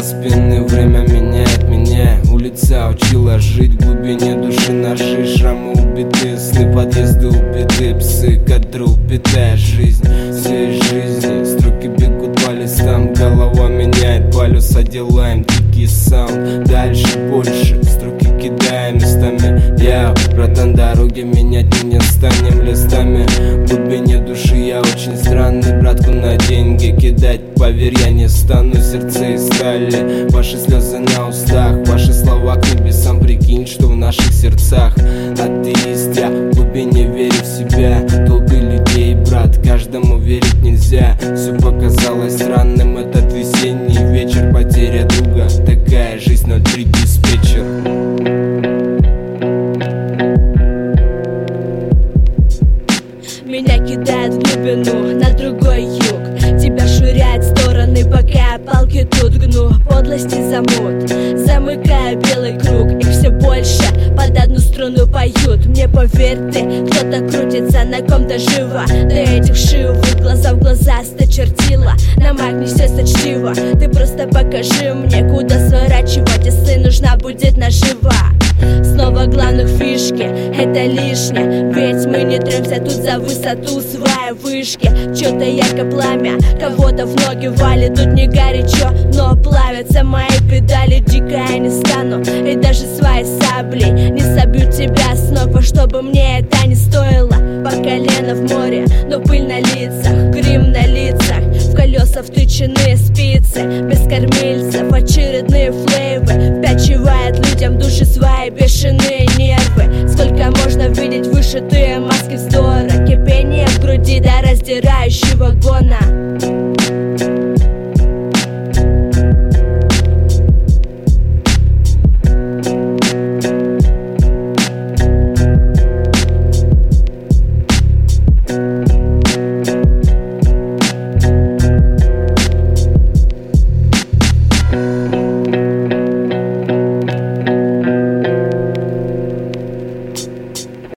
спины, время меняет меня. Улица учила жить в глубине души. Наши шрамы убиты, сны, подъезды убиты, псы, кадру, питая жизнь всей жизни. Строки бегут по листам, голова меняет полюс, делаем дикий саунд. Дальше больше, строки кидаем местами. Я, братан, дороги менять мы не станем листами. В глубине души я очень странный, братку, на деньги кидать, поверь, я не стану. Сердце из стали, ваши слезы на устах, ваши слова к небесам, прикинь, что в наших сердцах. Атеист я, в глубине верю в себя. Толпы людей, брат, каждому верить нельзя. Все показалось странным, этот весенний вечер, потеря друга, такая жизнь, 03 диспетчер. Меня кидает в глубину, на другой юг. Тебя швыряет в стороны, пока я палки тут гну. Подлости замут, замыкая белый круг. Их все больше, под одну струну поют. Мне поверь ты, кто-то крутится на ком-то живо. До этих шивых, глаза в глаза сточертила. На магний все сочтиво. Ты просто покажи мне, куда сворачивать, если нужна будет нажива. Снова главных фишки, это лишнее. Ведь мы не тремся тут за высоту своей вышки. Чё-то ярко пламя, кого-то в ноги валит. Тут не горячо, но плавятся мои педали. Дико я не стану, и даже своей саблей не собью тебя с ног, во что бы мне это не стоило. По колено в море, но пыль на лицах, грим на лицах. В колеса втычены спицы, без кормильцев очередные флейвы. Впячивает людям души свои бешеные нервы. Сколько можно видеть вышитые маски вздора, кипение в груди до раздирающего гона.